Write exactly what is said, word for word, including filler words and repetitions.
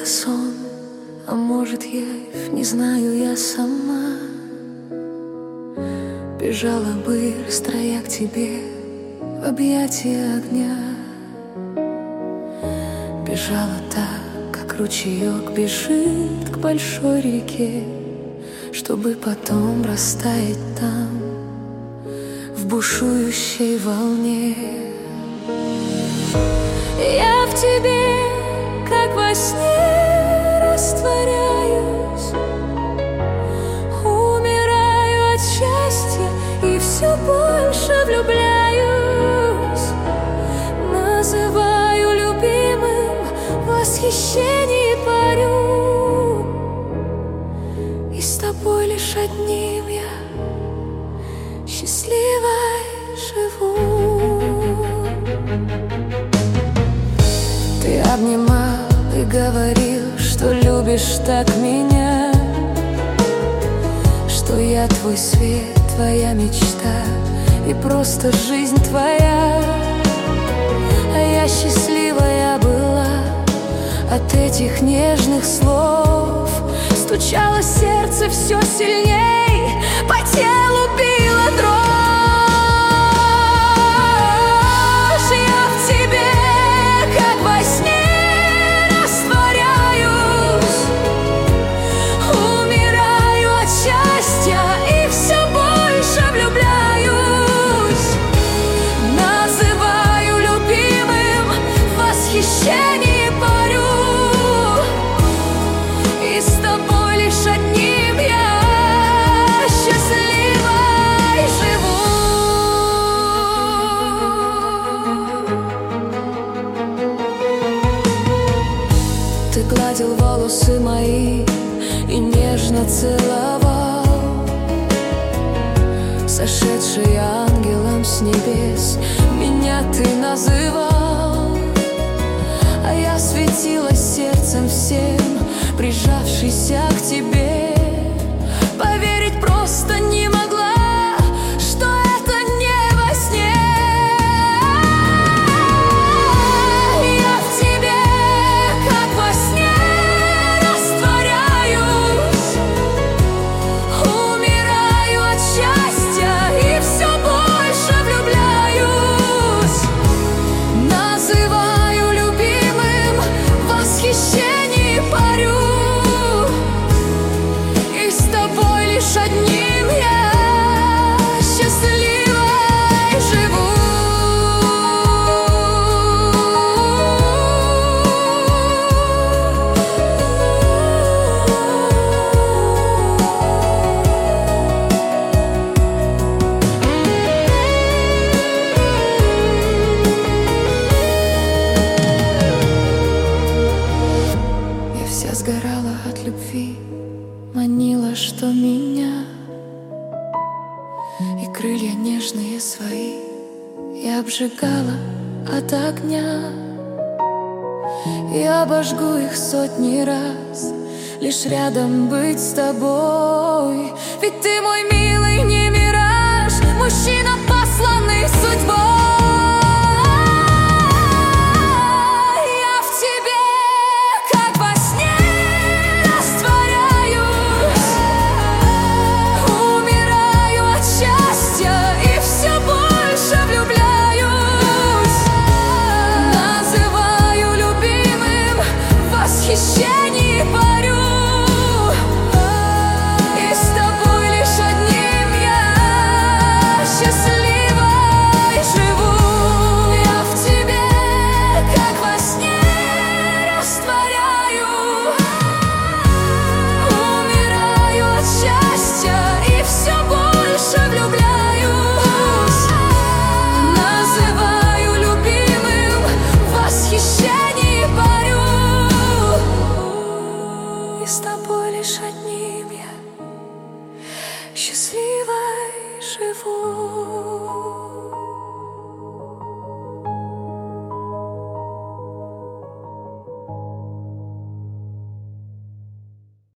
сон, а может явь, не знаю я сама. Бежала быстро я к тебе в объятия огня. Бежала так, как ручеек бежит к большой реке, чтобы потом растаять там в бушующей волне. Я в тебе, как во сне, растворяюсь, умираю от счастья и все больше влюбляюсь. Называю любимым, в восхищении парю, и с тобой лишь одним я счастливой живу. Ты обнимал и говорил, что любишь так меня, что я твой свет, твоя мечта и просто жизнь твоя. А я счастливая была от этих нежных слов. Стучало сердце все сильней, по телу била дрожь. Я в тебе, как во сне, растворяюсь, умираю от счастья и все больше влюбляюсь. Называю любимым, в восхищении парю, и с тобой лишь одним я счастливой живу. Ты гладил волосы мои и нежно целовал, сошедший ангелом с небес меня ты называл. А я светилась сердцем всем, прижавшийся к тебе. Поверить просто не могла, что это не во сне. Я в тебе, как во сне, растворяюсь, умираю от счастья и все больше влюбляюсь. Называю любимым, в восхищении парю, и с тобой лишь одним я счастливой живу. Я вся сгорала от любви, манила, что меня, и крылья нежные свои я обжигала от огня. Я обожгу их сотни раз, лишь рядом быть с тобой. Ведь ты мой милый, не мираж, мужчина, посланный судьбой.